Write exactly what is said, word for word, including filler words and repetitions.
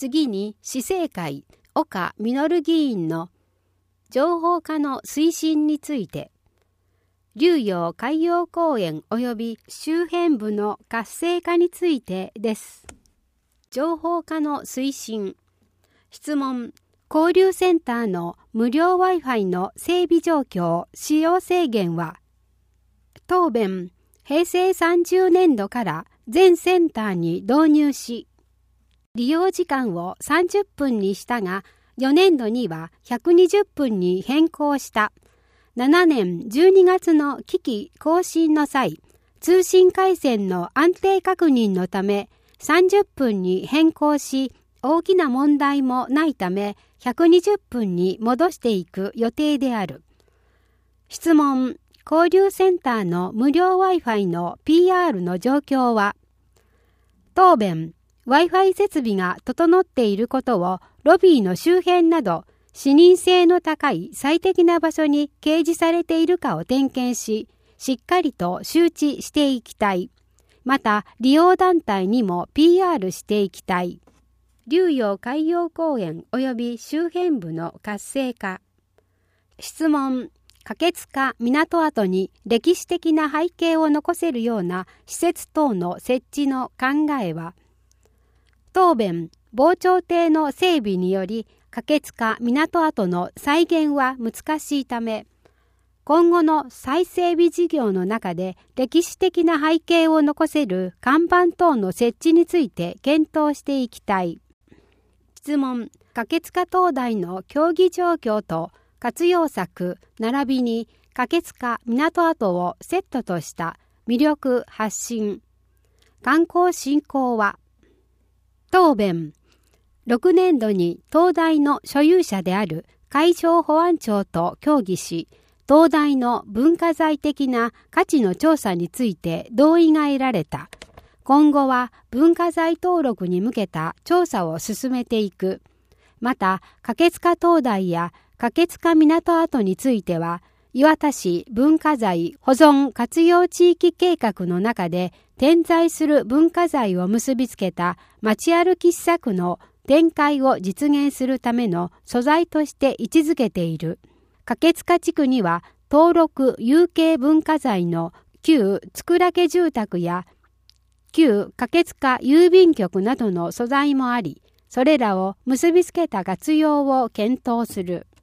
次に市政会岡実議員の情報化の推進について、竜陽海洋公園及び周辺部の活性化についてです。情報化の推進。質問。交流センターの無料 Wi-Fi の整備状況、使用制限は、答弁。平成さんじゅうねんどから全センターに導入し、利用時間をさんじゅっぷんにしたが、よねんどにはひゃくにじゅっぷんに変更した。ななねんじゅうにがつの機器更新の際、通信回線の安定確認のためさんじゅっぷんに変更し、大きな問題もないためひゃくにじゅっぷんに戻していく予定である。質問。交流センターの無料 Wi-Fi の ピーアール の状況は、答弁。Wi-Fi 設備が整っていることをロビーの周辺など視認性の高い最適な場所に掲示されているかを点検し、しっかりと周知していきたい。また利用団体にも ピーアール していきたい。竜陽海洋公園及び周辺部の活性化。質問。掛塚港跡に歴史的な背景を残せるような施設等の設置の考えは、答弁。防潮堤の整備により掛塚港跡の再現は難しいため、今後の再整備事業の中で歴史的な背景を残せる看板等の設置について検討していきたい。質問。掛塚灯台の協議状況と活用策並びに掛塚港跡をセットとした魅力発信。観光振興は、答弁。ろくねんどに灯台の所有者である海上保安庁と協議し、灯台の文化財的な価値の調査について同意が得られた。今後は文化財登録に向けた調査を進めていく。また、掛塚灯台や掛塚港跡については、磐田市文化財保存活用地域計画の中で点在する文化財を結びつけた街歩き施策の展開を実現するための素材として位置づけている。掛塚地区には登録有形文化財の旧佃家住宅や旧掛塚郵便局などの素材もあり、それらを結びつけた活用を検討する。